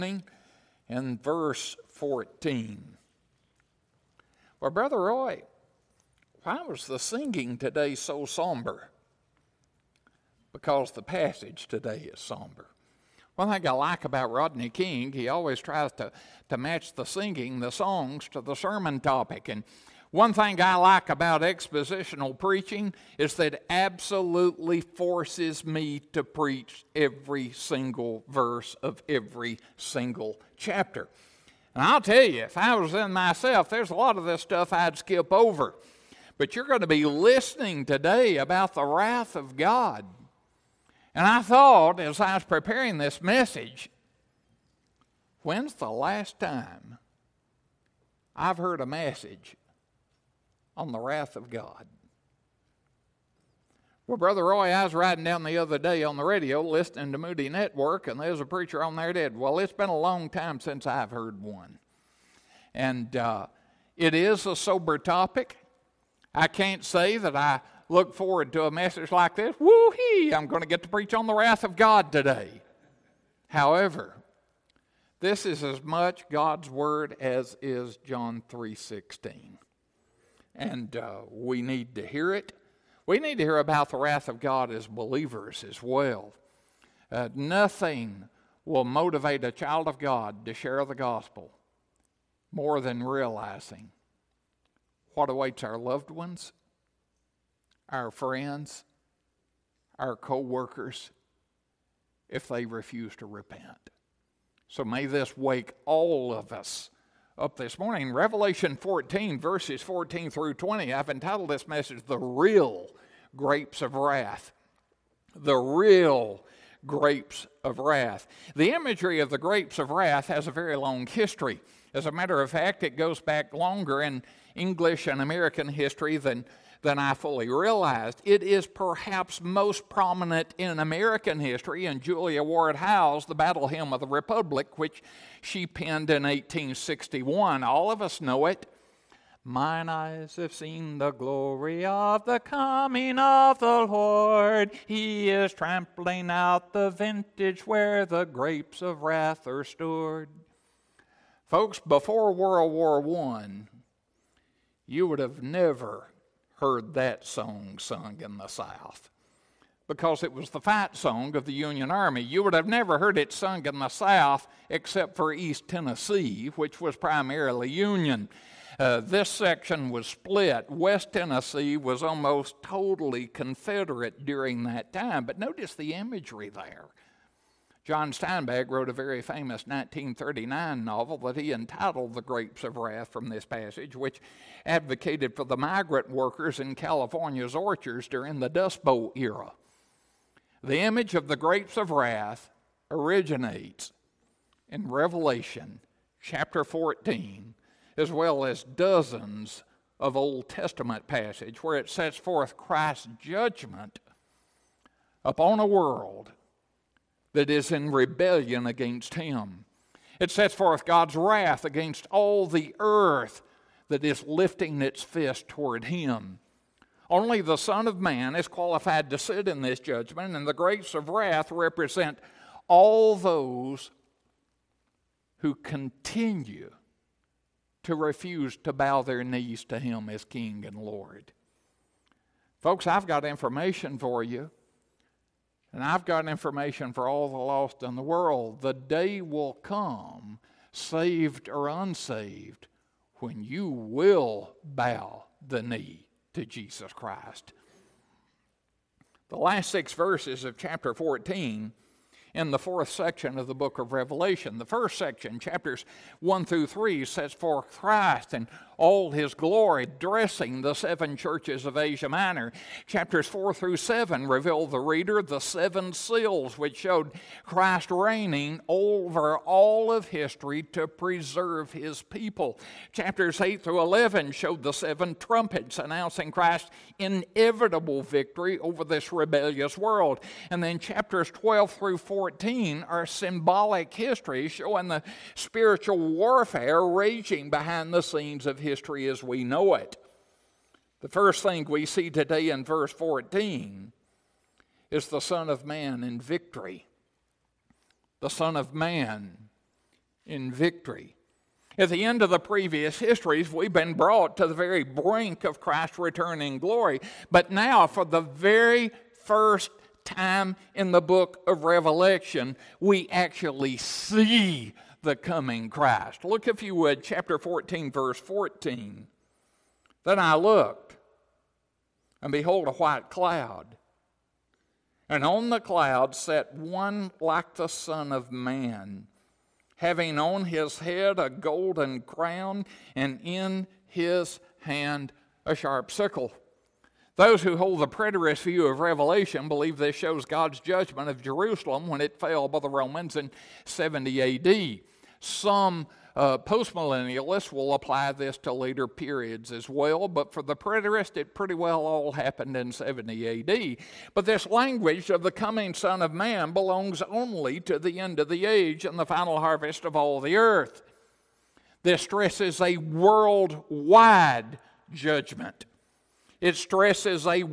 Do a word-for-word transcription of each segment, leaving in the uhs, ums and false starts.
in verse fourteen. Well, Brother Roy, why was the singing today so somber? Because the passage today is somber. One thing I like about Rodney King, he always tries to, to match the singing, the songs, to the sermon topic. And one thing I like about expositional preaching is that it absolutely forces me to preach every single verse of every single chapter. And I'll tell you, if I was in myself, there's a lot of this stuff I'd skip over. But you're going to be listening today about the wrath of God. And I thought, as I was preparing this message, when's the last time I've heard a message on the wrath of God? Well, Brother Roy, I was riding down the other day on the radio listening to Moody Network, and there's a preacher on there that did. Well, it's been a long time since I've heard one. And uh, it is a sober topic. I can't say that I look forward to a message like this. Woo-hee, I'm going to get to preach on the wrath of God today. However, this is as much God's word as is John three sixteen. And uh, we need to hear it. We need to hear about the wrath of God as believers as well. Uh, nothing will motivate a child of God to share the gospel more than realizing what awaits our loved ones, our friends, our co-workers, if they refuse to repent. So may this wake all of us up this morning. Revelation fourteen, verses fourteen through twenty, I've entitled this message, The Real Grapes of Wrath. The real grapes of wrath. The imagery of the grapes of wrath has a very long history. As a matter of fact, it goes back longer in English and American history than than I fully realized. It is perhaps most prominent in American history in Julia Ward Howe's The Battle Hymn of the Republic, which she penned in eighteen sixty-one. All of us know it. Mine eyes have seen the glory of the coming of the Lord. He is trampling out the vintage where the grapes of wrath are stored. Folks, before World War One, you would have never heard that song sung in the South, because it was the fight song of the Union Army. You would have never heard it sung in the South except for East Tennessee, which was primarily Union. Uh, this section was split. West Tennessee was almost totally Confederate during that time. But notice the imagery there. John Steinbeck wrote a very famous nineteen thirty-nine novel that he entitled The Grapes of Wrath from this passage, which advocated for the migrant workers in California's orchards during the Dust Bowl era. The image of the grapes of wrath originates in Revelation chapter fourteen, as well as dozens of Old Testament passages where it sets forth Christ's judgment upon a world that is in rebellion against him. It sets forth God's wrath against all the earth that is lifting its fist toward him. Only the Son of Man is qualified to sit in this judgment, and the grapes of wrath represent all those who continue to refuse to bow their knees to him as King and Lord. Folks, I've got information for you. And I've got information for all the lost in the world. The day will come, saved or unsaved, when you will bow the knee to Jesus Christ. The last six verses of chapter fourteen in the fourth section of the book of Revelation. The first section, chapters one through three, sets forth Christ and all his glory, addressing the seven churches of Asia Minor. Chapters four through seven reveal the reader the seven seals, which showed Christ reigning over all of history to preserve his people. Chapters eight through eleven showed the seven trumpets, announcing Christ's inevitable victory over this rebellious world. And then chapters twelve through fourteen are symbolic history, showing the spiritual warfare raging behind the scenes of history as we know it. The first thing we see today in verse fourteen is the Son of Man in victory. The Son of Man in victory. At the end of the previous histories, we've been brought to the very brink of Christ's return in glory. But now, for the very first time in the book of Revelation, we actually see the coming Christ. Look, if you would, chapter fourteen, verse fourteen. Then I looked, and behold, a white cloud. And on the cloud sat one like the Son of Man, having on his head a golden crown, and in his hand a sharp sickle. Those who hold the preterist view of Revelation believe this shows God's judgment of Jerusalem when it fell by the Romans in seventy A D. Some uh, postmillennialists will apply this to later periods as well, but for the preterist, it pretty well all happened in seventy A D. But this language of the coming Son of Man belongs only to the end of the age and the final harvest of all the earth. This stresses a worldwide judgment. It stresses a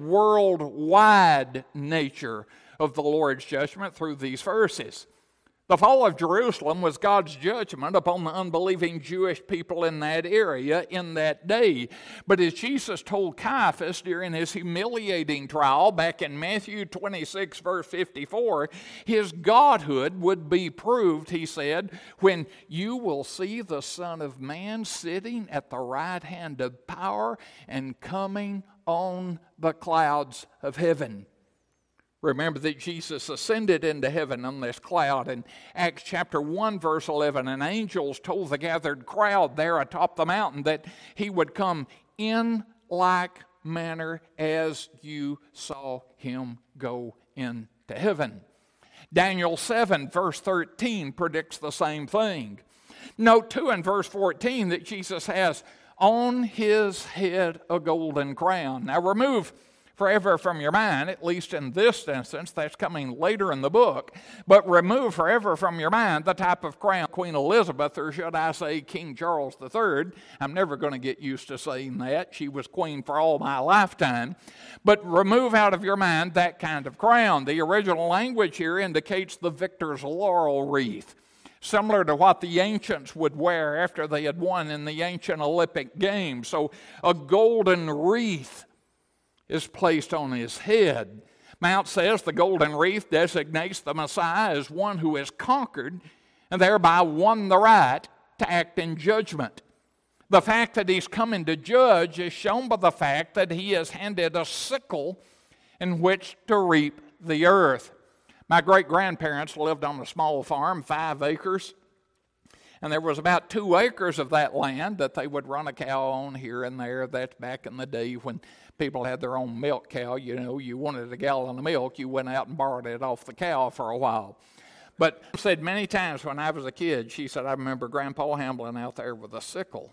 worldwide nature of the Lord's judgment through these verses. The fall of Jerusalem was God's judgment upon the unbelieving Jewish people in that area in that day. But as Jesus told Caiaphas during his humiliating trial back in Matthew twenty-six, verse fifty-four, his godhood would be proved, he said, when you will see the Son of Man sitting at the right hand of power and coming on the clouds of heaven. Remember that Jesus ascended into heaven on this cloud. In Acts chapter one, verse eleven, and angels told the gathered crowd there atop the mountain that he would come in like manner as you saw him go into heaven. Daniel seven, verse thirteen predicts the same thing. Note too in verse fourteen that Jesus has on his head a golden crown. Now remove forever from your mind, at least in this instance, that's coming later in the book, but remove forever from your mind the type of crown Queen Elizabeth, or should I say King Charles the Third. I'm never going to get used to saying that. She was queen for all my lifetime. But remove out of your mind that kind of crown. The original language here indicates the victor's laurel wreath, similar to what the ancients would wear after they had won in the ancient Olympic Games. So a golden wreath is placed on his head. Mount says the golden wreath designates the Messiah as one who has conquered and thereby won the right to act in judgment. The fact that he's coming to judge is shown by the fact that he has handed a sickle in which to reap the earth. My great-grandparents lived on a small farm, five acres, and there was about two acres of that land that they would run a cow on here and there. That's back in the day when people had their own milk cow. You know, you wanted a gallon of milk, you went out and borrowed it off the cow for a while. But said many times when I was a kid, she said, I remember Grandpa Hamblin out there with a sickle.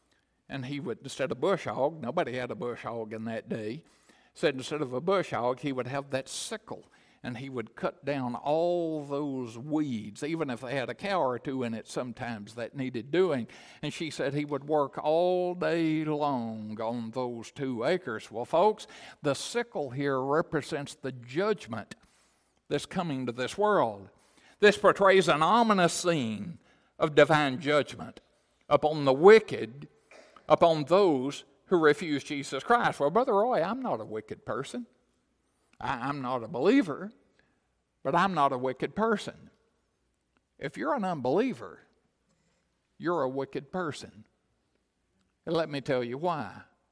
And he would, instead of bush hog, nobody had a bush hog in that day, said instead of a bush hog, he would have that sickle. And he would cut down all those weeds, even if they had a cow or two in it sometimes that needed doing. And she said he would work all day long on those two acres. Well, folks, the sickle here represents the judgment that's coming to this world. This portrays an ominous scene of divine judgment upon the wicked, upon those who refuse Jesus Christ. Well, Brother Roy, I'm not a wicked person. I'm not a believer, but I'm not a wicked person. If you're an unbeliever, you're a wicked person. And let me tell you why.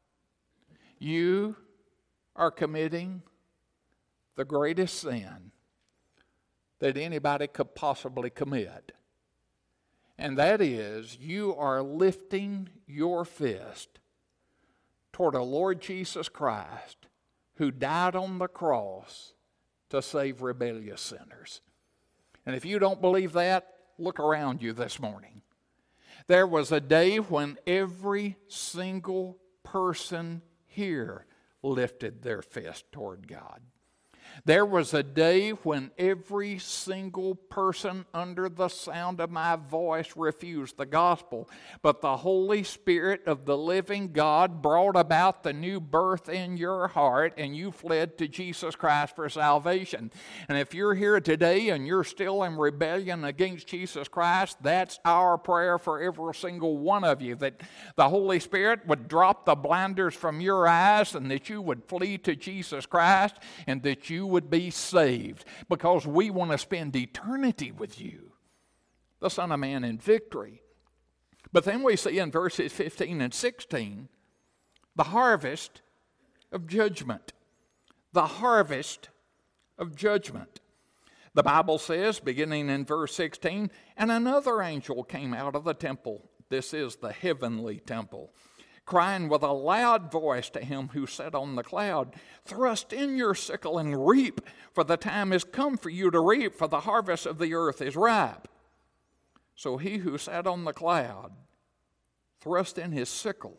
You are committing the greatest sin that anybody could possibly commit. And that is, you are lifting your fist toward a Lord Jesus Christ who died on the cross to save rebellious sinners. And if you don't believe that, look around you this morning. There was a day when every single person here lifted their fist toward God. There was a day when every single person under the sound of my voice refused the gospel, but the Holy Spirit of the living God brought about the new birth in your heart, and you fled to Jesus Christ for salvation. And if you're here today and you're still in rebellion against Jesus Christ, that's our prayer for every single one of you, that the Holy Spirit would drop the blinders from your eyes and that you would flee to Jesus Christ and that you would be saved, because we want to spend eternity with you, the Son of Man, in victory. But then we see in verses fifteen and sixteen the harvest of judgment. The harvest of judgment. The Bible says, beginning in verse sixteen, and another angel came out of the temple. This is the heavenly temple, crying with a loud voice to him who sat on the cloud, thrust in your sickle and reap, for the time is come for you to reap, for the harvest of the earth is ripe. So he who sat on the cloud thrust in his sickle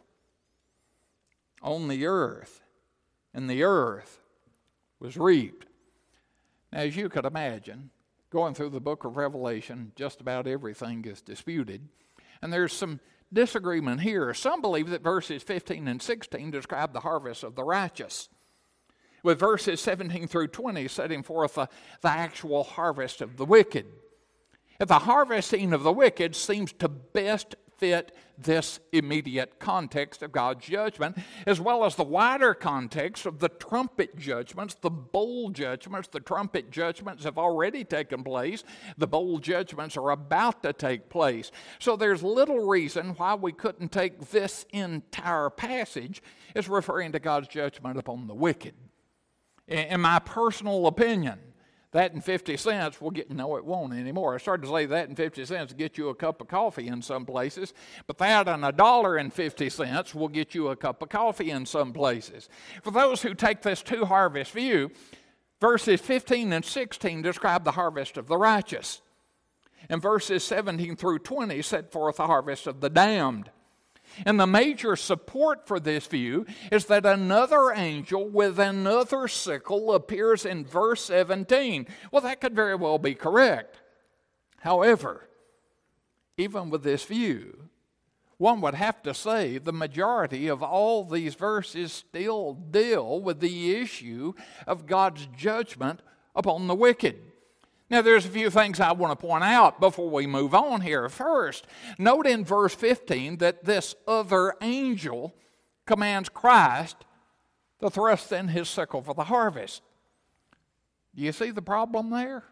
on the earth, and the earth was reaped. Now, as you could imagine, going through the book of Revelation, just about everything is disputed, and there's some disagreement here. Some believe that verses fifteen and sixteen describe the harvest of the righteous, with verses seventeen through twenty setting forth the, the actual harvest of the wicked. The harvesting of the wicked seems to best fit this immediate context of God's judgment, as well as the wider context of the trumpet judgments, the bowl judgments. The trumpet judgments have already taken place. The bowl judgments are about to take place. So there's little reason why we couldn't take this entire passage as referring to God's judgment upon the wicked. In my personal opinion, that and fifty cents will get, no, it won't anymore. I started to say that and fifty cents will get you a cup of coffee in some places, but that and a dollar and fifty cents will get you a cup of coffee in some places. For those who take this two harvest view, verses fifteen and sixteen describe the harvest of the righteous, and verses seventeen through twenty set forth the harvest of the damned. And the major support for this view is that another angel with another sickle appears in verse seventeen. Well, that could very well be correct. However, even with this view, one would have to say the majority of all these verses still deal with the issue of God's judgment upon the wicked. Now, there's a few things I want to point out before we move on here. First, note in verse fifteen that this other angel commands Christ to thrust in his sickle for the harvest. Do you see the problem there?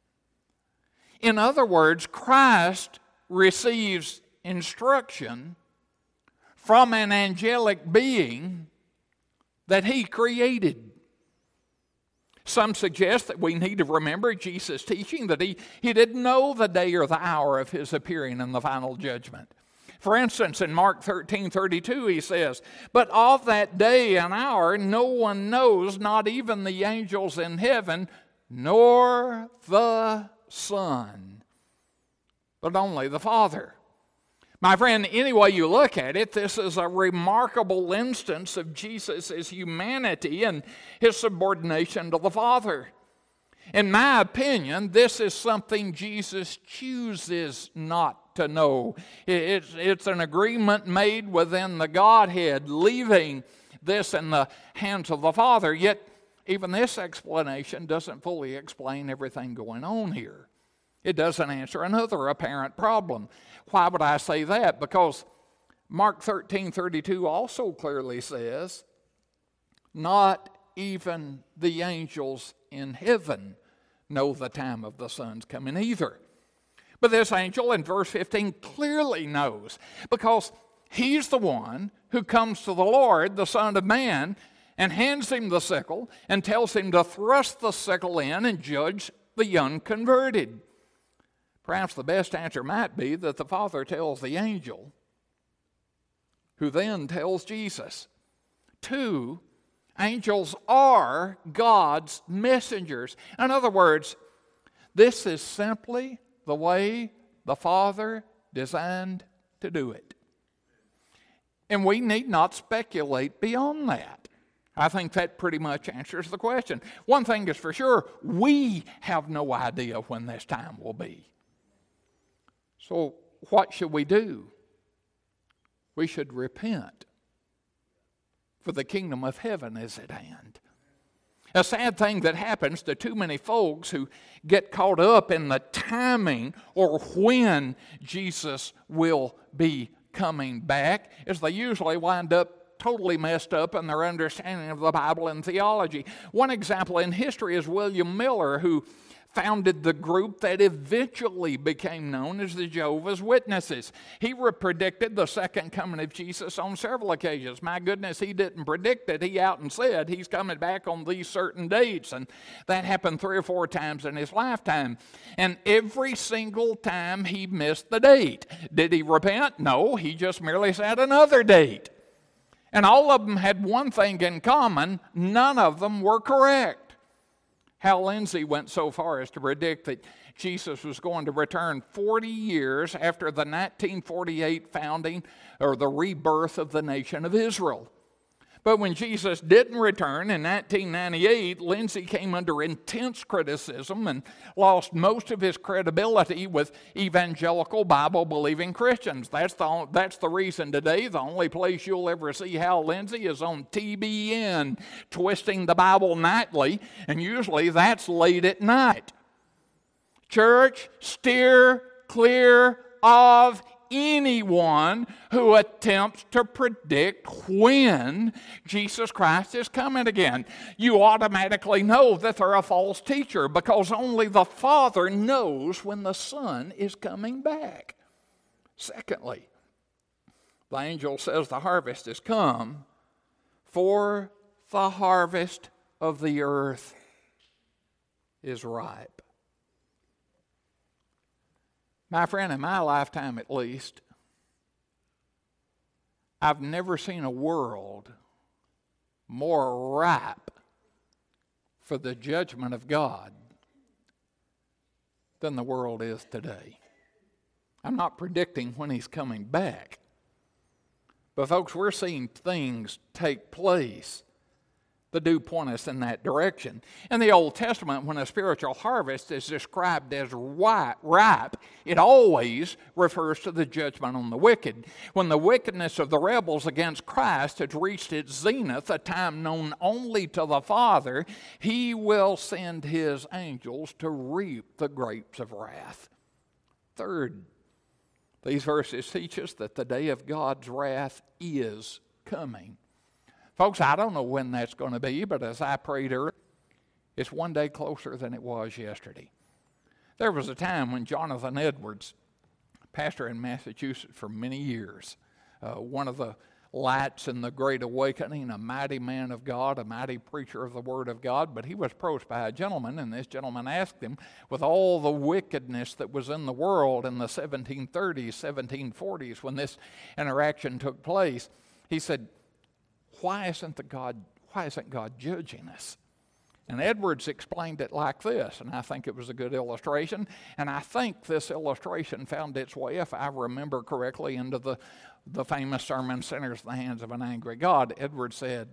In other words, Christ receives instruction from an angelic being that he created. Some suggest that we need to remember Jesus' teaching that he, he didn't know the day or the hour of his appearing in the final judgment. For instance, in Mark thirteen thirty-two, he says, "But of that day and hour no one knows, not even the angels in heaven, nor the Son, but only the Father." My friend, any way you look at it, this is a remarkable instance of Jesus' humanity and his subordination to the Father. In my opinion, this is something Jesus chooses not to know. It's, it's an agreement made within the Godhead, leaving this in the hands of the Father. Yet, even this explanation doesn't fully explain everything going on here. It doesn't answer another apparent problem. Why would I say that? Because Mark thirteen thirty-two also clearly says, not even the angels in heaven know the time of the Son's coming either. But this angel in verse fifteen clearly knows, because he's the one who comes to the Lord, the Son of Man, and hands him the sickle and tells him to thrust the sickle in and judge the unconverted. Perhaps the best answer might be that the Father tells the angel, who then tells Jesus. Two, angels are God's messengers. In other words, this is simply the way the Father designed to do it. And we need not speculate beyond that. I think that pretty much answers the question. One thing is for sure, we have no idea when this time will be. So what should we do? We should repent, for the kingdom of heaven is at hand. A sad thing that happens to too many folks who get caught up in the timing or when Jesus will be coming back is they usually wind up totally messed up in their understanding of the Bible and theology. One example in history is William Miller, who founded the group that eventually became known as the Jehovah's Witnesses. He predicted the second coming of Jesus on several occasions. My goodness, he didn't predict it. He out and said he's coming back on these certain dates. And that happened three or four times in his lifetime. And every single time he missed the date. Did he repent? No, he just merely said another date. And all of them had one thing in common. None of them were correct. Hal Lindsey went so far as to predict that Jesus was going to return forty years after the nineteen forty-eight founding or the rebirth of the nation of Israel. But when Jesus didn't return in nineteen ninety-eight, Lindsey came under intense criticism and lost most of his credibility with evangelical Bible-believing Christians. That's the, that's the reason today the only place you'll ever see Hal Lindsey is on T B N, twisting the Bible nightly, and usually that's late at night. Church, steer clear of anyone who attempts to predict when Jesus Christ is coming again. You automatically know that they're a false teacher because only the Father knows when the Son is coming back. Secondly, the angel says the harvest is come, for the harvest of the earth is ripe. My friend, in my lifetime at least, I've never seen a world more ripe for the judgment of God than the world is today. I'm not predicting when He's coming back, but folks, we're seeing things take place that do point us in that direction. In the Old Testament, when a spiritual harvest is described as ripe, it always refers to the judgment on the wicked. When the wickedness of the rebels against Christ has reached its zenith, a time known only to the Father, He will send His angels to reap the grapes of wrath. Third, these verses teach us that the day of God's wrath is coming. Folks, I don't know when that's going to be, but as I prayed earlier, it's one day closer than it was yesterday. There was a time when Jonathan Edwards, pastor in Massachusetts for many years, uh, one of the lights in the Great Awakening, a mighty man of God, a mighty preacher of the Word of God, but he was approached by a gentleman, and this gentleman asked him, with all the wickedness that was in the world in the seventeen thirties, seventeen forties, when this interaction took place, he said, Why isn't the God, why isn't God judging us? And Edwards explained it like this, and I think it was a good illustration, and I think this illustration found its way, if I remember correctly, into the, the famous sermon, Sinners in the Hands of an Angry God. Edwards said,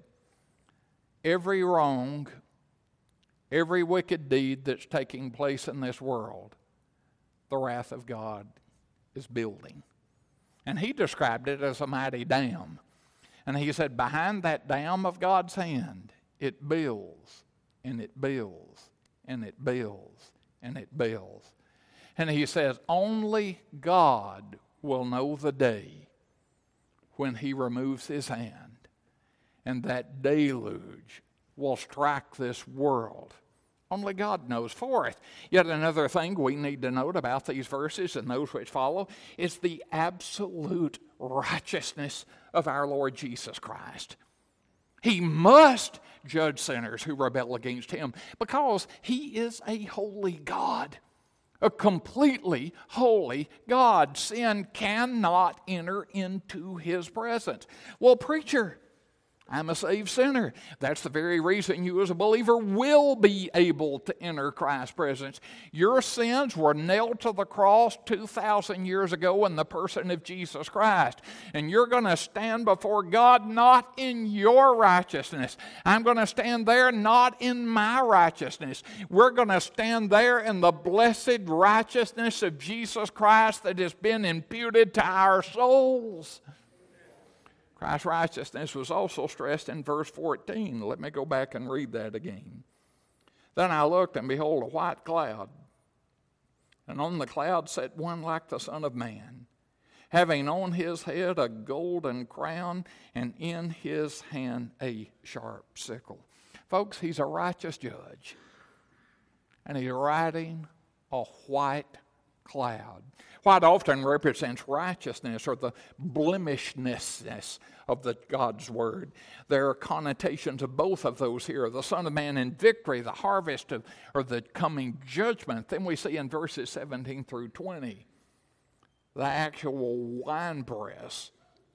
every wrong, every wicked deed that's taking place in this world, the wrath of God is building. And he described it as a mighty dam. And he said, behind that dam of God's hand, it builds, and it builds, and it builds, and it builds. And he says, only God will know the day when He removes His hand, and that deluge will strike this world. Only God knows. Fourth, yet another thing we need to note about these verses and those which follow is the absolute righteousness of our Lord Jesus Christ. He must judge sinners who rebel against Him because He is a holy God, a completely holy God. Sin cannot enter into His presence. Well, preacher, I'm a saved sinner. That's the very reason you as a believer will be able to enter Christ's presence. Your sins were nailed to the cross two thousand years ago in the person of Jesus Christ. And you're going to stand before God not in your righteousness. I'm going to stand there not in my righteousness. We're going to stand there in the blessed righteousness of Jesus Christ that has been imputed to our souls. Christ's righteousness was also stressed in verse fourteen. Let me go back and read that again. Then I looked, and behold, a white cloud. And on the cloud sat one like the Son of Man, having on his head a golden crown, and in his hand a sharp sickle. Folks, he's a righteous judge, and he's riding a white cloud. White often represents righteousness or the blemishedness of the God's Word. There are connotations of both of those here. The Son of Man in victory, the harvest of, or the coming judgment. Then we see in verses seventeen through twenty, the actual winepress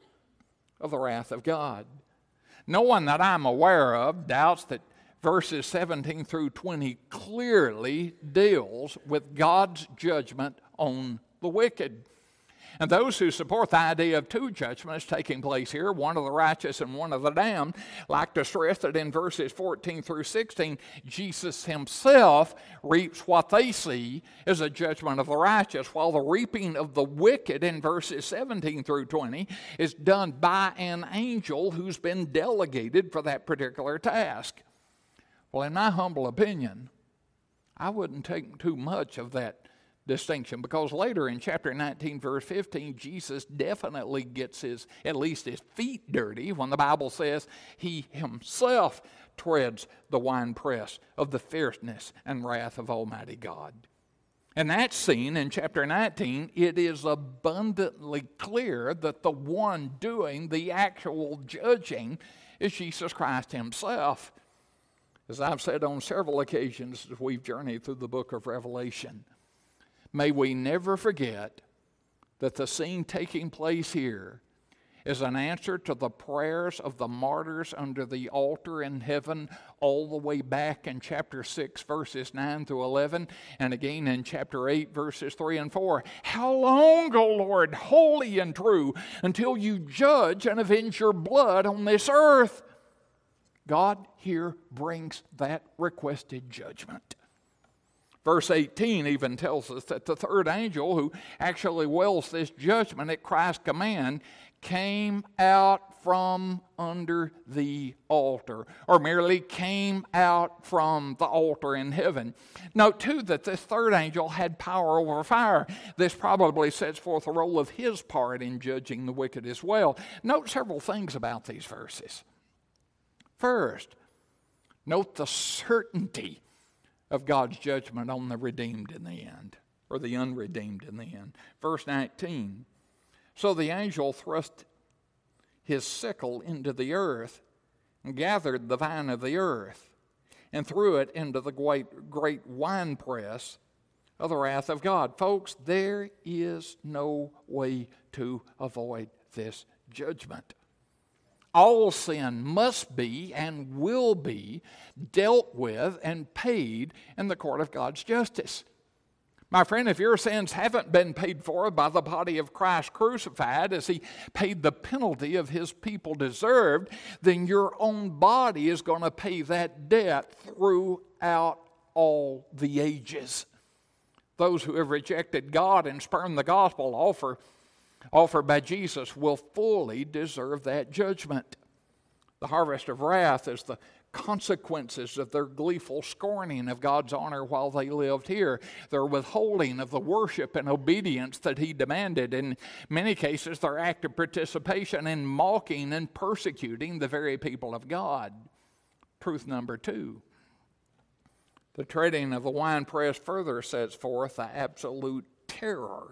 of the wrath of God. No one that I'm aware of doubts that verses seventeen through twenty clearly deals with God's judgment on the wicked. And those who support the idea of two judgments taking place here, one of the righteous and one of the damned, like to stress that in verses fourteen through sixteen, Jesus himself reaps what they see as a judgment of the righteous, while the reaping of the wicked in verses seventeen through twenty is done by an angel who's been delegated for that particular task. Well, in my humble opinion, I wouldn't take too much of that distinction, because later in chapter nineteen, verse fifteen, Jesus definitely gets his, at least his feet dirty when the Bible says he himself treads the winepress of the fierceness and wrath of Almighty God. And that's seen in chapter nineteen. It is abundantly clear that the one doing the actual judging is Jesus Christ himself. As I've said on several occasions as we've journeyed through the book of Revelation, may we never forget that the scene taking place here is an answer to the prayers of the martyrs under the altar in heaven all the way back in chapter six, verses nine through eleven, and again in chapter eight, verses three and four. How long, O Lord, holy and true, until you judge and avenge your blood on this earth? God here brings that requested judgment. Verse eighteen even tells us that the third angel, who actually wills this judgment at Christ's command, came out from under the altar, or merely came out from the altar in heaven. Note, too, that this third angel had power over fire. This probably sets forth a role of his part in judging the wicked as well. Note several things about these verses. First, note the certainty of God's judgment on the redeemed in the end, or the unredeemed in the end. Verse nineteen, so the angel thrust his sickle into the earth and gathered the vine of the earth and threw it into the great, great winepress of the wrath of God. Folks, there is no way to avoid this judgment. All sin must be and will be dealt with and paid in the court of God's justice. My friend, if your sins haven't been paid for by the body of Christ crucified as he paid the penalty of his people deserved, then your own body is going to pay that debt throughout all the ages. Those who have rejected God and spurned the gospel offer offered by Jesus will fully deserve that judgment. The harvest of wrath is the consequences of their gleeful scorning of God's honor while they lived here, their withholding of the worship and obedience that he demanded, in many cases their active participation in mocking and persecuting the very people of God. Truth number two, the treading of the winepress further sets forth the absolute terror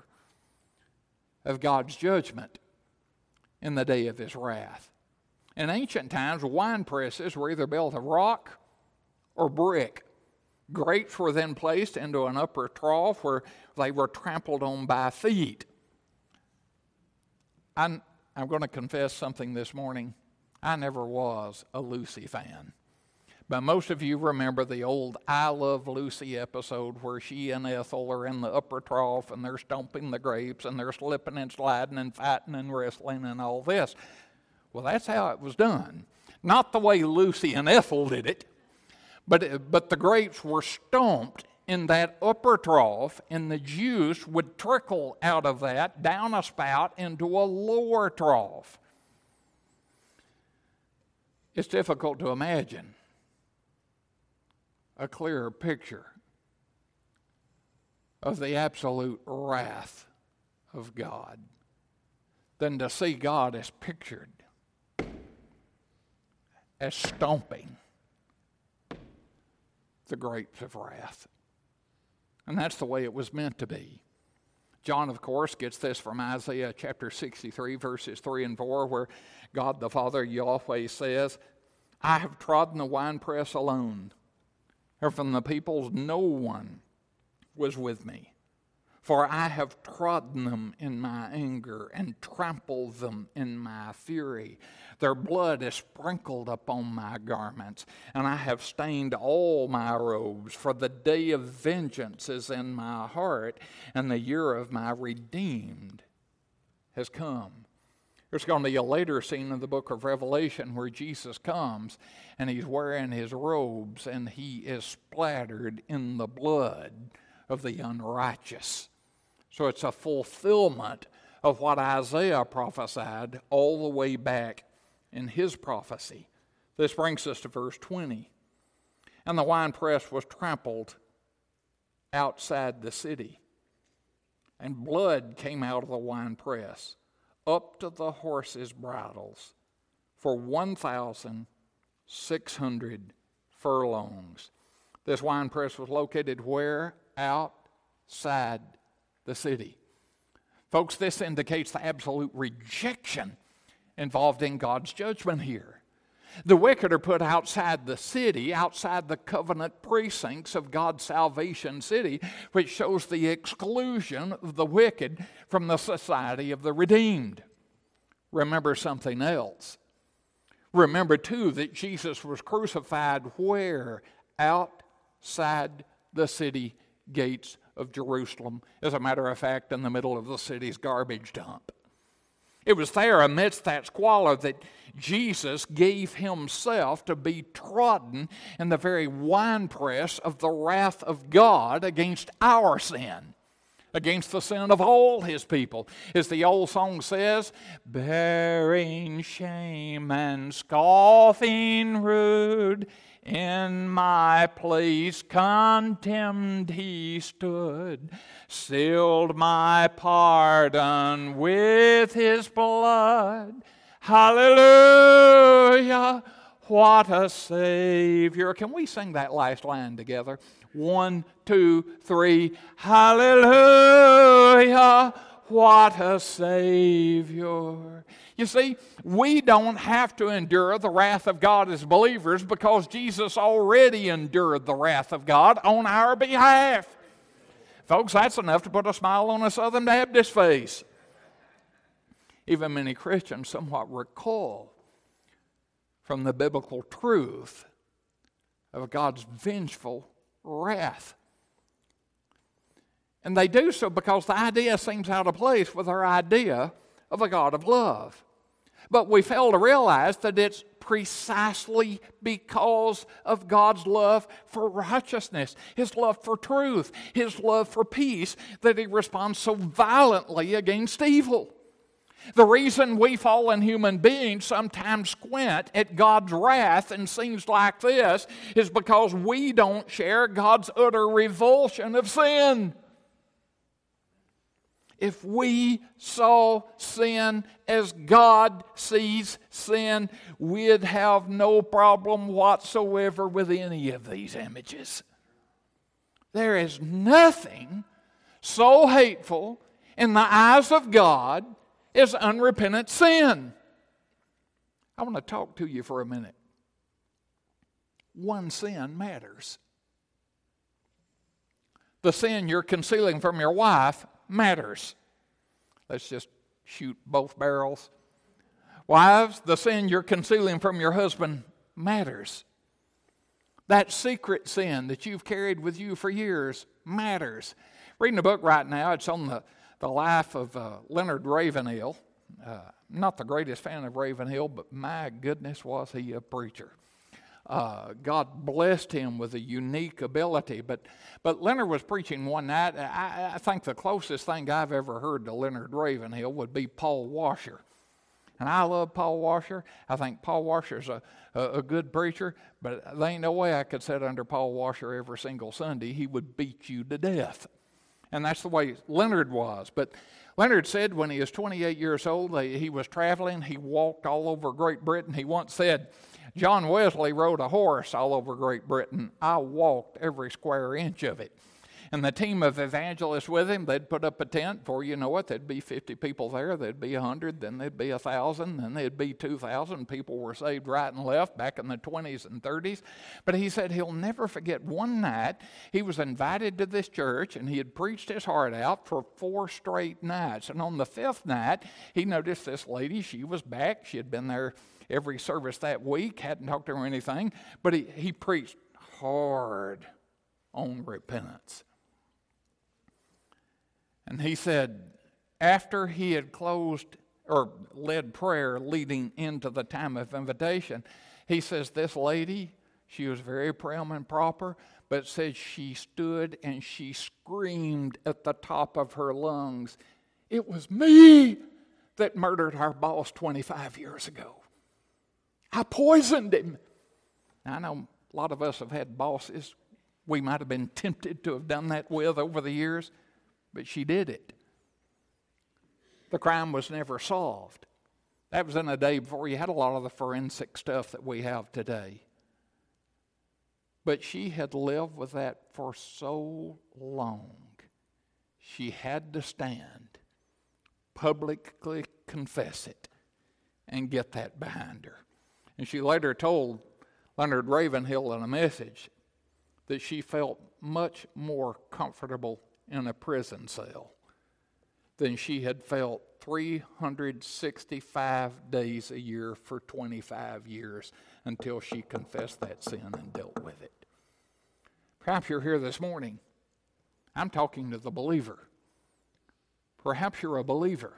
of God's judgment in the day of his wrath. In ancient times, wine presses were either built of rock or brick. Grapes were then placed into an upper trough where they were trampled on by feet. I'm, I'm going to confess something this morning. I never was a Lucy fan. But most of you remember the old I Love Lucy episode where she and Ethel are in the upper trough and they're stomping the grapes and they're slipping and sliding and fighting and wrestling and all this. Well, that's how it was done. Not the way Lucy and Ethel did it, but, but the grapes were stomped in that upper trough, and the juice would trickle out of that down a spout into a lower trough. It's difficult to imagine a clearer picture of the absolute wrath of God than to see God as pictured as stomping the grapes of wrath. And that's the way it was meant to be. John, of course, gets this from Isaiah chapter sixty-three, verses three and four, where God the Father, Yahweh, says, I have trodden the winepress alone, and from the peoples no one was with me. For I have trodden them in my anger and trampled them in my fury. Their blood is sprinkled upon my garments, and I have stained all my robes. For the day of vengeance is in my heart, and the year of my redeemed has come. There's going to be a later scene in the book of Revelation where Jesus comes, and he's wearing his robes, and he is splattered in the blood of the unrighteous. So it's a fulfillment of what Isaiah prophesied all the way back in his prophecy. This brings us to verse twenty. And the winepress was trampled outside the city, and blood came out of the winepress up to the horses' bridles for one thousand six hundred furlongs. This winepress was located where? Outside the city. Folks, this indicates the absolute rejection involved in God's judgment here. The wicked are put outside the city, outside the covenant precincts of God's salvation city, which shows the exclusion of the wicked from the society of the redeemed. Remember something else. Remember, too, that Jesus was crucified where? Outside the city gates of Jerusalem. As a matter of fact, in the middle of the city's garbage dump. It was there amidst that squalor that Jesus gave himself to be trodden in the very winepress of the wrath of God against our sin, against the sin of all his people. As the old song says, bearing shame and scoffing rude, in my place condemned he stood, sealed my pardon with his blood. Hallelujah, what a Savior. Can we sing that last line together? One, two, three. Hallelujah, what a Savior. You see, we don't have to endure the wrath of God as believers because Jesus already endured the wrath of God on our behalf. Folks, that's enough to put a smile on a Southern Baptist face. Even many Christians somewhat recoil from the biblical truth of God's vengeful wrath. And they do so because the idea seems out of place with our idea of a God of love. But we fail to realize that it's precisely because of God's love for righteousness, his love for truth, his love for peace, that he responds so violently against evil. The reason we fallen human beings sometimes squint at God's wrath in scenes like this is because we don't share God's utter revulsion of sin. If we saw sin as God sees sin, we'd have no problem whatsoever with any of these images. There is nothing so hateful in the eyes of God as unrepentant sin. I want to talk to you for a minute. One sin matters. The sin you're concealing from your wife matters. Let's just shoot both barrels. Wives, the sin you're concealing from your husband matters. That secret sin that you've carried with you for years matters. Reading a book right now, it's on the, the life of uh, Leonard Ravenhill. Uh, not the greatest fan of Ravenhill, but my goodness, was he a preacher. Uh, God blessed him with a unique ability. But but Leonard was preaching one night. I, I think the closest thing I've ever heard to Leonard Ravenhill would be Paul Washer. And I love Paul Washer. I think Paul Washer's a, a, a good preacher, but there ain't no way I could sit under Paul Washer every single Sunday. He would beat you to death. And that's the way Leonard was. But Leonard said when he was twenty-eight years old, he was traveling. He walked all over Great Britain. He once said, John Wesley rode a horse all over Great Britain. I walked every square inch of it. And the team of evangelists with him, they'd put up a tent. Before you know it, there'd be fifty people there. There'd be one hundred, then there'd be one thousand, then there'd be two thousand. People were saved right and left back in the twenties and thirties. But he said he'll never forget one night he was invited to this church, and he had preached his heart out for four straight nights. And on the fifth night, he noticed this lady. She was back. She had been there every service that week, hadn't talked to her or anything. But he, he preached hard on repentance. And he said, after he had closed or led prayer leading into the time of invitation, he says, this lady, she was very prim and proper, but said she stood and she screamed at the top of her lungs, it was me that murdered our boss twenty-five years ago. I poisoned him. Now, I know a lot of us have had bosses we might have been tempted to have done that with over the years. But she did it. The crime was never solved. That was in a day before you had a lot of the forensic stuff that we have today. But she had lived with that for so long. She had to stand, publicly confess it, and get that behind her. And she later told Leonard Ravenhill in a message that she felt much more comfortable in a prison cell than she had felt three hundred sixty-five days a year for twenty-five years until she confessed that sin and dealt with it. Perhaps you're here this morning. I'm talking to the believer. Perhaps you're a believer.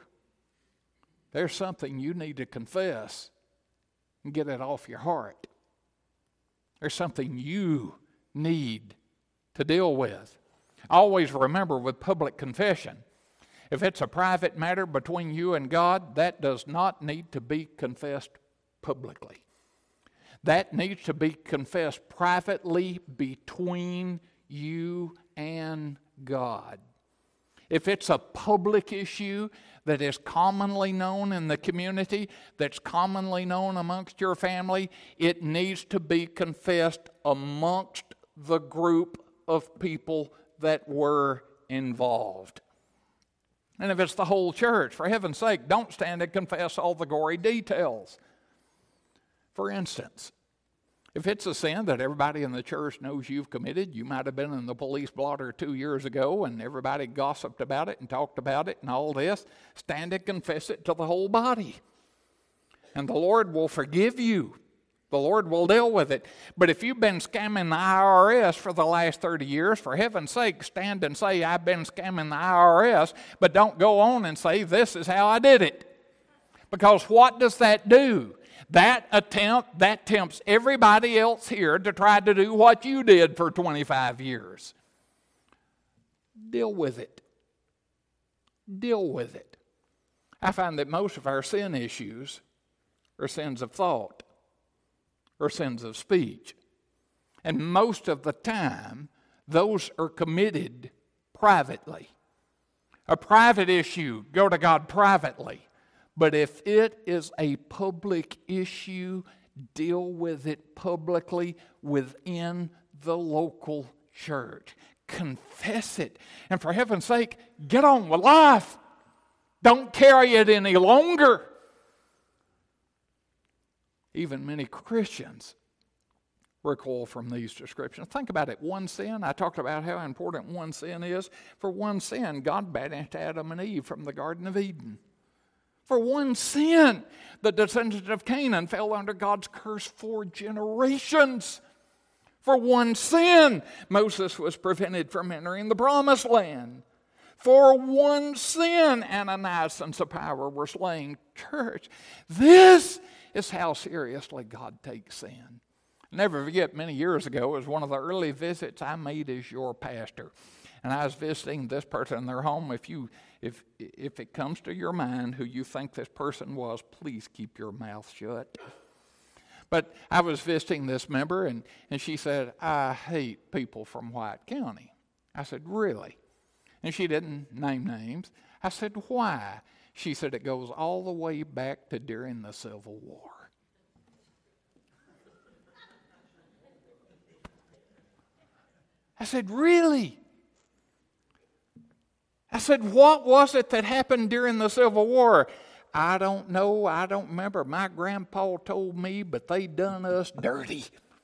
There's something you need to confess and get it off your heart. There's something you need to deal with. Always remember with public confession, if it's a private matter between you and God, that does not need to be confessed publicly. That needs to be confessed privately between you and God. If it's a public issue that is commonly known in the community, that's commonly known amongst your family, it needs to be confessed amongst the group of people that were involved. And if it's the whole church, for heaven's sake, don't stand and confess all the gory details. For instance, if it's a sin that everybody in the church knows you've committed, you might have been in the police blotter two years ago and everybody gossiped about it and talked about it and all this, stand and confess it to the whole body. And the Lord will forgive you. The Lord will deal with it. But if you've been scamming the I R S for the last thirty years, for heaven's sake, stand and say, I've been scamming the I R S, but don't go on and say, this is how I did it. Because what does that do? That attempt, that tempts everybody else here to try to do what you did for twenty-five years. Deal with it. Deal with it. I find that most of our sin issues are sins of thought or sins of speech. And most of the time, those are committed privately. A private issue, go to God privately. But if it is a public issue, deal with it publicly within the local church. Confess it. And for heaven's sake, get on with life. Don't carry it any longer. Even many Christians recoil from these descriptions. Think about it. One sin, I talked about how important one sin is. For one sin, God banished Adam and Eve from the Garden of Eden. For one sin, the descendants of Canaan fell under God's curse for generations. For one sin, Moses was prevented from entering the promised land. For one sin, Ananias and Sapphira were slain. Church, this is how seriously God takes sin. Never forget, many years ago, it was one of the early visits I made as your pastor. And I was visiting this person in their home. If you, if, if it comes to your mind who you think this person was, please keep your mouth shut. But I was visiting this member, and, and she said, I hate people from White County. I said, really? And she didn't name names. I said, why? She said, it goes all the way back to during the Civil War. I said, really? I said, what was it that happened during the Civil War? I don't know. I don't remember. My grandpa told me, but they done us dirty.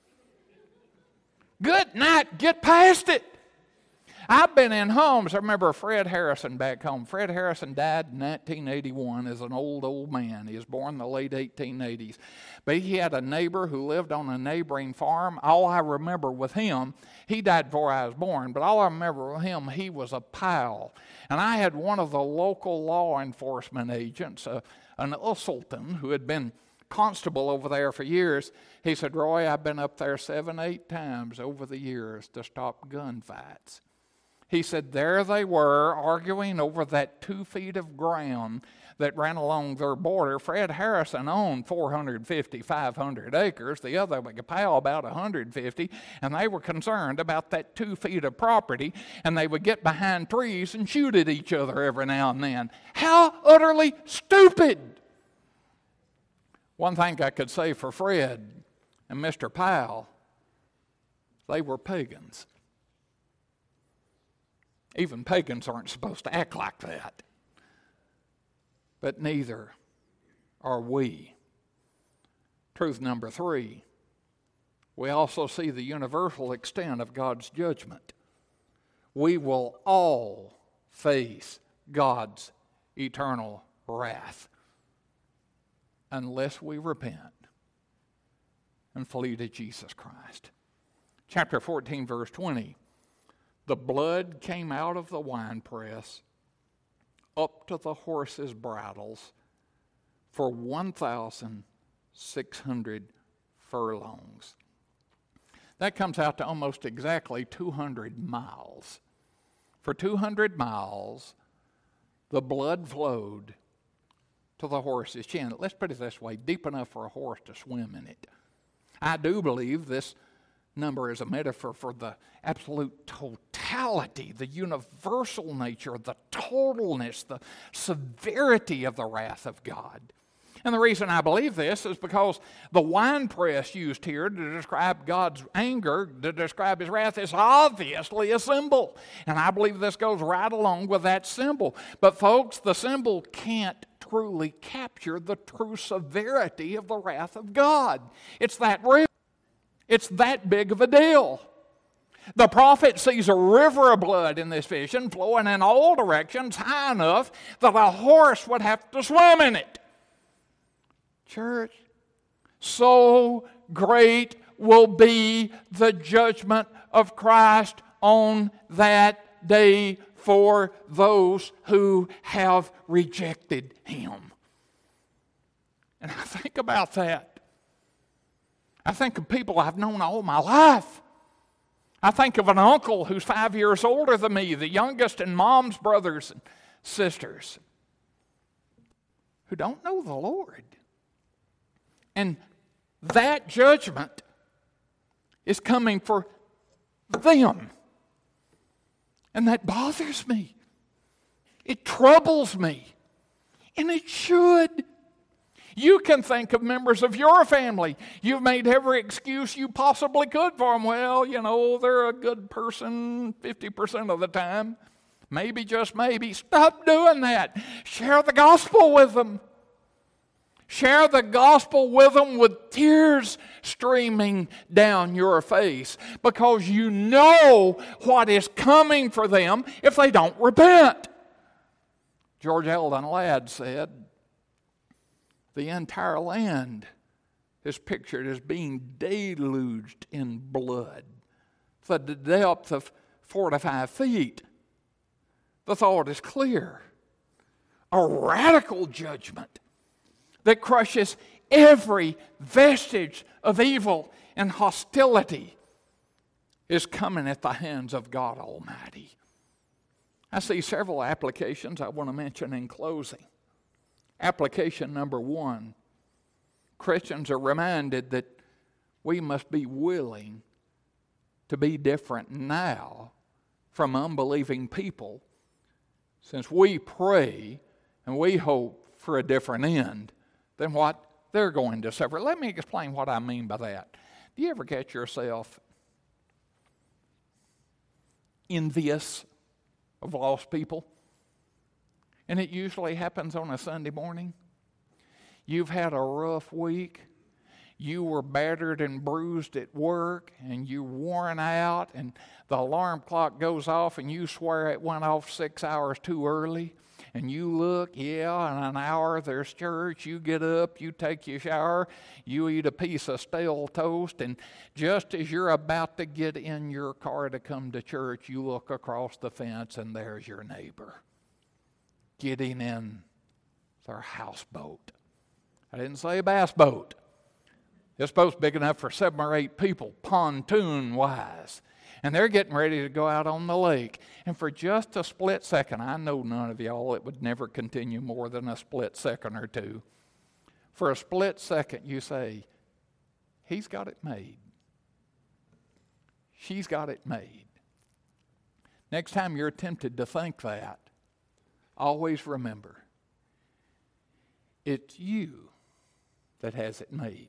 Good night. Get past it. I've been in homes. I remember Fred Harrison back home. Fred Harrison died in nineteen eighty-one as an old, old man. He was born in the late eighteen eighties. But he had a neighbor who lived on a neighboring farm. All I remember with him, he died before I was born, but all I remember with him, he was a pal. And I had one of the local law enforcement agents, uh, an Usselton, who had been constable over there for years. He said, Roy, I've been up there seven, eight times over the years to stop gunfights. He said, there they were arguing over that two feet of ground that ran along their border. Fred Harrison owned four hundred fifty, five hundred acres. The other pal about one hundred fifty. And they were concerned about that two feet of property. And they would get behind trees and shoot at each other every now and then. How utterly stupid! One thing I could say for Fred and Mister Powell, they were pagans. Even pagans aren't supposed to act like that. But neither are we. Truth number three, we also see the universal extent of God's judgment. We will all face God's eternal wrath unless we repent and flee to Jesus Christ. Chapter fourteen, verse twenty. The blood came out of the winepress up to the horses' bridles for one thousand six hundred furlongs. That comes out to almost exactly two hundred miles. For two hundred miles, the blood flowed to the horse's chin. Let's put it this way, deep enough for a horse to swim in it. I do believe this number is a metaphor for the absolute totality, the universal nature, the totalness, the severity of the wrath of God. And the reason I believe this is because the winepress used here to describe God's anger, to describe his wrath, is obviously a symbol. And I believe this goes right along with that symbol. But folks, the symbol can't truly capture the true severity of the wrath of God. It's that real. It's that big of a deal. The prophet sees a river of blood in this vision flowing in all directions high enough that a horse would have to swim in it. Church, so great will be the judgment of Christ on that day for those who have rejected him. And I think about that. I think of people I've known all my life. I think of an uncle who's five years older than me, the youngest in mom's brothers and sisters, who don't know the Lord. And that judgment is coming for them. And that bothers me. It troubles me. And it should. You can think of members of your family. You've made every excuse you possibly could for them. Well, you know, they're a good person fifty percent of the time. Maybe, just maybe. Stop doing that. Share the gospel with them. Share the gospel with them with tears streaming down your face, because you know what is coming for them if they don't repent. George Eldon Ladd said, the entire land is pictured as being deluged in blood. For the depth of four to five feet. The thought is clear. A radical judgment that crushes every vestige of evil and hostility is coming at the hands of God Almighty. I see several applications I want to mention in closing. Application number one, Christians are reminded that we must be willing to be different now from unbelieving people, since we pray and we hope for a different end than what they're going to suffer. Let me explain what I mean by that. Do you ever catch yourself envious of lost people? And it usually happens on a Sunday morning. You've had a rough week. You were battered and bruised at work, and you're worn out, and the alarm clock goes off, and you swear it went off six hours too early. And you look, yeah, in an hour there's church. You get up, you take your shower, you eat a piece of stale toast, and just as you're about to get in your car to come to church, you look across the fence, and there's your neighbor getting in their houseboat. I didn't say a bass boat. It's supposed to be big enough for seven or eight people, pontoon-wise. And they're getting ready to go out on the lake. And for just a split second, I know none of y'all, it would never continue more than a split second or two. For a split second, you say, he's got it made. She's got it made. Next time you're tempted to think that, always remember, it's you that has it made.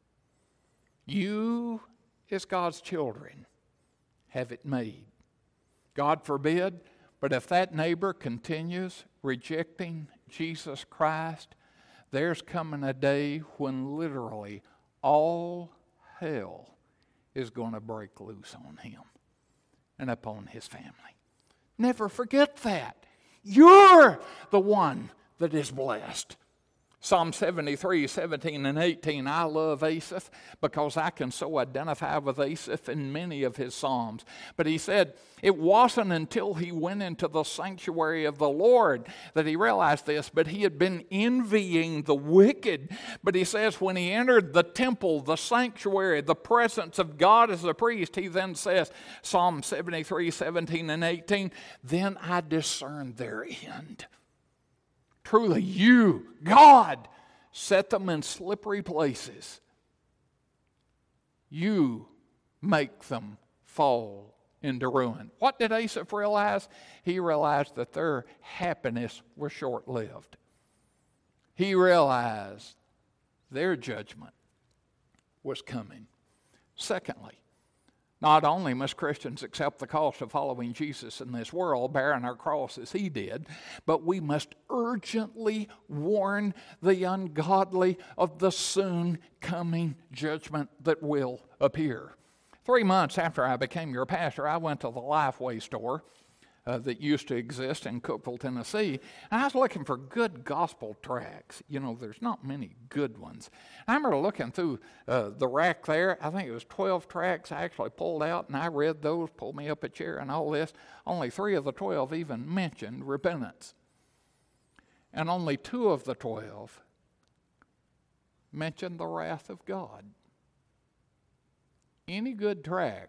You, as God's children, have it made. God forbid, but if that neighbor continues rejecting Jesus Christ, there's coming a day when literally all hell is going to break loose on him and upon his family. Never forget that. You're the one that is blessed. Psalm seventy-three, seventeen and eighteen, I love Asaph because I can so identify with Asaph in many of his psalms. But he said, it wasn't until he went into the sanctuary of the Lord that he realized this, but he had been envying the wicked. But he says when he entered the temple, the sanctuary, the presence of God as a priest, he then says, Psalm seventy-three, seventeen and eighteen, then I discerned their end. Truly, you, God, set them in slippery places. You make them fall into ruin. What did Asaph realize? He realized that their happiness was short-lived. He realized their judgment was coming. Secondly, not only must Christians accept the cost of following Jesus in this world, bearing our cross as he did, but we must urgently warn the ungodly of the soon coming judgment that will appear. Three months after I became your pastor, I went to the Lifeway store uh, that used to exist in Cookeville, Tennessee, and I was looking for good gospel tracts. You know, there's not many good ones. I remember looking through uh, the rack there. I think it was twelve tracts I actually pulled out, and I read those, pulled me up a chair and all this. Only three of the twelve even mentioned repentance. And only two of the twelve mentioned the wrath of God. Any good tract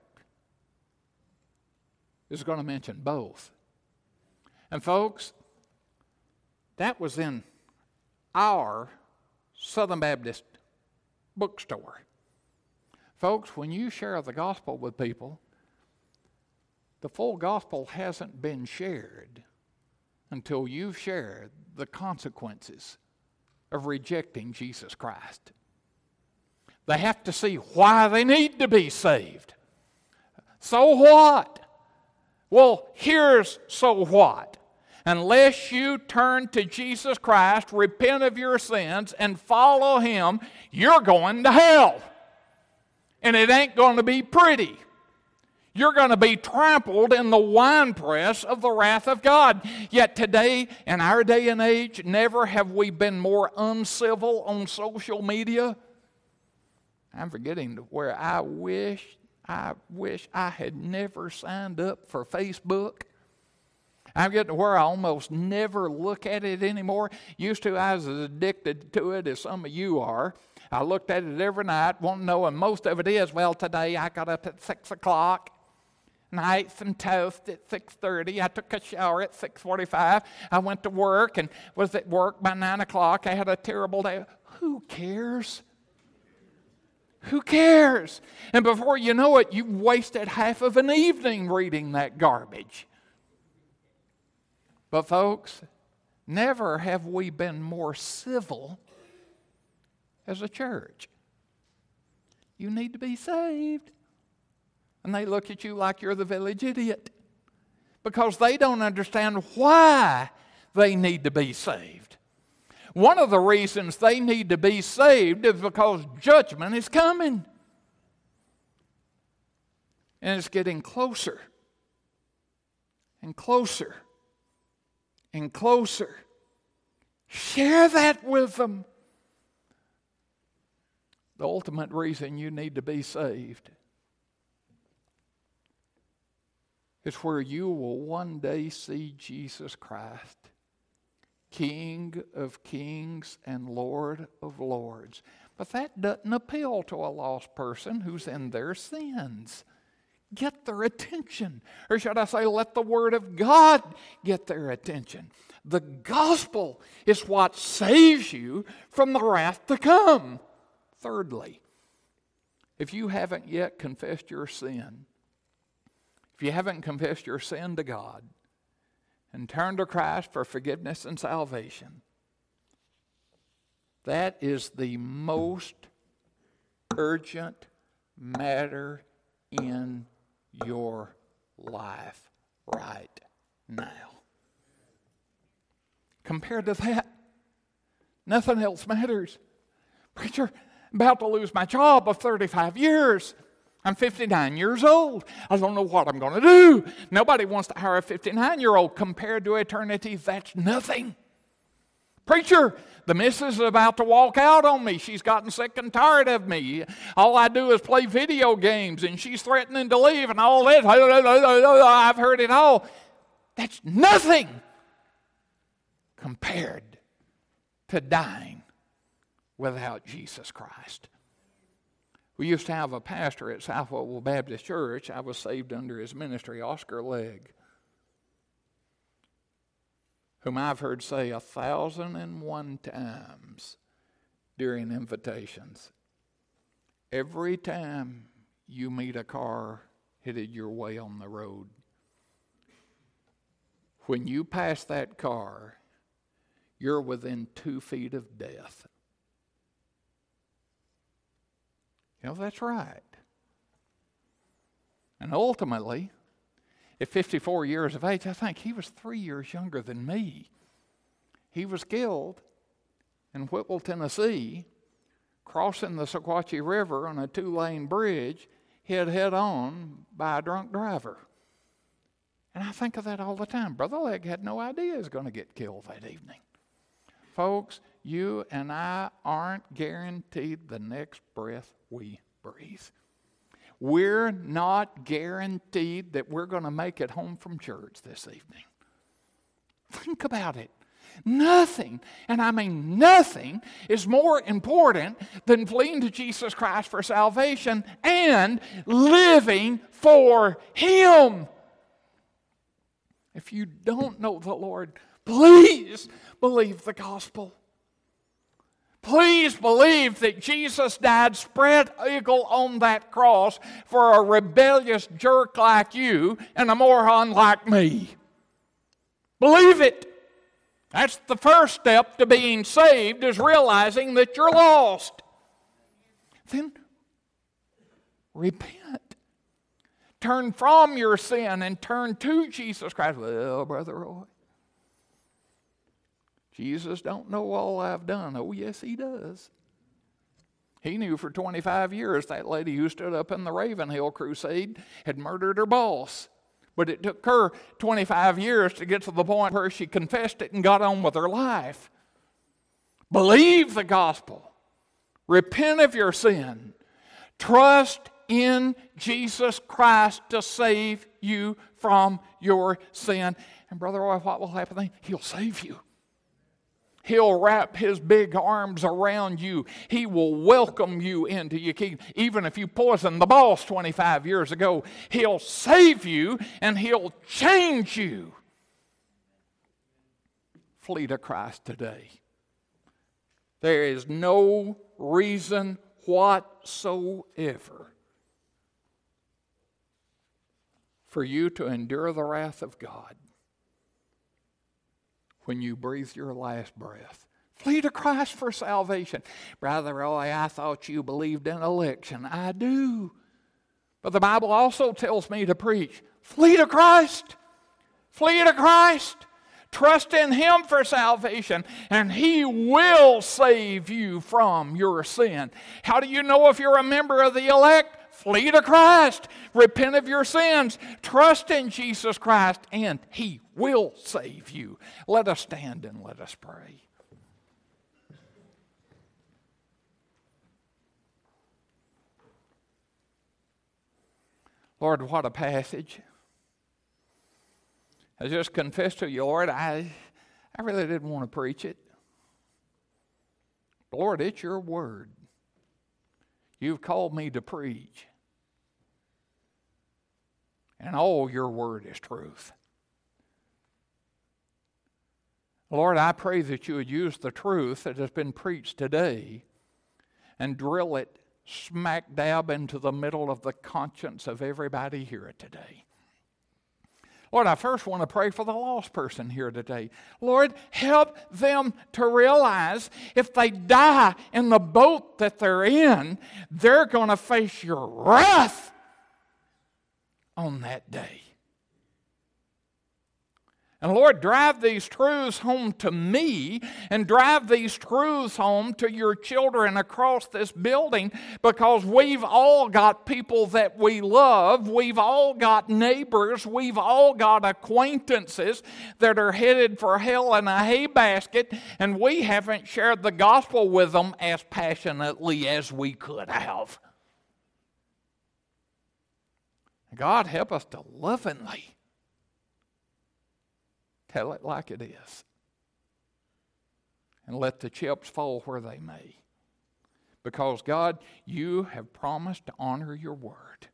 is going to mention both. And folks, that was in our Southern Baptist bookstore. Folks, when you share the gospel with people, the full gospel hasn't been shared until you've shared the consequences of rejecting Jesus Christ. They have to see why they need to be saved. So what? Well, here's so what. Unless you turn to Jesus Christ, repent of your sins, and follow him, you're going to hell. And it ain't going to be pretty. You're going to be trampled in the winepress of the wrath of God. Yet today, in our day and age, never have we been more uncivil on social media. I'm forgetting where I wish, I wish I had never signed up for Facebook. I'm getting to where I almost never look at it anymore. Used to, I was as addicted to it as some of you are. I looked at it every night, wanting to know, and most of it is, well, today I got up at six o'clock. And I ate some toast at six thirty. I took a shower at six forty-five. I went to work and was at work by nine o'clock. I had a terrible day. Who cares? Who cares? And before you know it, you've wasted half of an evening reading that garbage. But folks, never have we been more civil as a church. You need to be saved. And they look at you like you're the village idiot because they don't understand why they need to be saved. One of the reasons they need to be saved is because judgment is coming. And it's getting closer and closer and closer. Share that with them. The ultimate reason you need to be saved is where you will one day see Jesus Christ, King of kings and Lord of lords. But that doesn't appeal to a lost person who's in their sins. Get their attention. Or should I say, let the Word of God get their attention. The gospel is what saves you from the wrath to come. Thirdly, if you haven't yet confessed your sin, if you haven't confessed your sin to God and turned to Christ for forgiveness and salvation, that is the most urgent matter in your life right now. Compared to that, nothing else matters. Preacher, I'm about to lose my job of thirty-five years. I'm fifty-nine years old. I don't know what I'm going to do. Nobody wants to hire a fifty-nine-year-old. Compared to eternity, that's nothing. Preacher, the missus is about to walk out on me. She's gotten sick and tired of me. All I do is play video games, and she's threatening to leave, and all that. I've heard it all. That's nothing compared to dying without Jesus Christ. We used to have a pastor at Southwell Baptist Church. I was saved under his ministry, Oscar Legg, whom I've heard say a thousand and one times during invitations. Every time you meet a car headed your way on the road, when you pass that car, you're within two feet of death. You know, that's right. And ultimately, at fifty-four years of age, I think he was three years younger than me. He was killed in Whipple, Tennessee, crossing the Sequatchie River on a two-lane bridge, hit head-on by a drunk driver. And I think of that all the time. Brother Legg had no idea he was going to get killed that evening. Folks, you and I aren't guaranteed the next breath we breathe. We're not guaranteed that we're going to make it home from church this evening. Think about it. Nothing, and I mean nothing, is more important than fleeing to Jesus Christ for salvation and living for Him. If you don't know the Lord, please believe the gospel. Please believe that Jesus died spread eagle on that cross for a rebellious jerk like you and a moron like me. Believe it. That's the first step to being saved, is realizing that you're lost. Then repent. Turn from your sin and turn to Jesus Christ. Well, Brother Roy, Jesus don't know all I've done. Oh, yes, He does. He knew for twenty-five years that lady who stood up in the Ravenhill crusade had murdered her boss. But it took her twenty-five years to get to the point where she confessed it and got on with her life. Believe the gospel. Repent of your sin. Trust in Jesus Christ to save you from your sin. And Brother Roy, what will happen then? He'll save you. He'll wrap his big arms around you. He will welcome you into your kingdom. Even if you poisoned the boss twenty-five years ago, he'll save you and he'll change you. Flee to Christ today. There is no reason whatsoever for you to endure the wrath of God when you breathe your last breath. Flee to Christ for salvation. Brother Roy, I thought you believed in election. I do. But the Bible also tells me to preach. Flee to Christ. Flee to Christ. Trust in Him for salvation, and He will save you from your sin. How do you know if you're a member of the elect? Flee to Christ. Repent of your sins. Trust in Jesus Christ, and He will save you. Let us stand and let us pray. Lord, what a passage. I just confessed to you, Lord, I, I really didn't want to preach it. But Lord, it's your word. You've called me to preach. And all your word is truth. Lord, I pray that you would use the truth that has been preached today and drill it smack dab into the middle of the conscience of everybody here today. Lord, I first want to pray for the lost person here today. Lord, help them to realize if they die in the boat that they're in, they're going to face your wrath on that day. And Lord, drive these truths home to me and drive these truths home to your children across this building, because we've all got people that we love. We've all got neighbors. We've all got acquaintances that are headed for hell in a hay basket, and we haven't shared the gospel with them as passionately as we could have. God, help us to lovingly tell it like it is. And let the chips fall where they may. Because, God, you have promised to honor your word.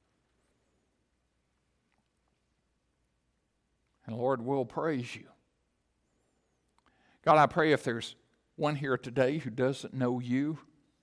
And, Lord, we'll praise you. God, I pray if there's one here today who doesn't know you,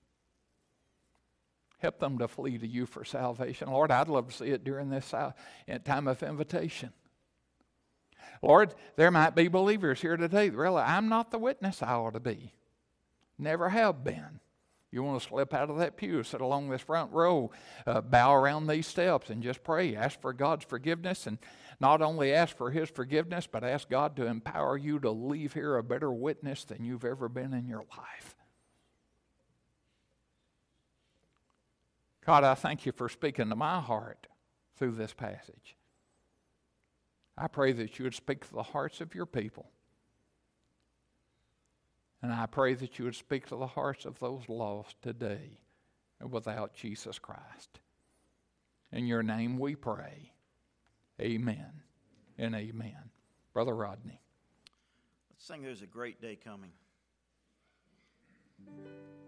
help them to flee to you for salvation. Lord, I'd love to see it during this time of invitation. Lord, there might be believers here today that realize I'm not the witness I ought to be. Never have been. You want to slip out of that pew, sit along this front row, uh, bow around these steps and just pray. Ask for God's forgiveness, and not only ask for His forgiveness, but ask God to empower you to leave here a better witness than you've ever been in your life. God, I thank you for speaking to my heart through this passage. I pray that you would speak to the hearts of your people. And I pray that you would speak to the hearts of those lost today without Jesus Christ. In your name we pray. Amen and amen. Brother Rodney. Let's sing There's a Great Day Coming.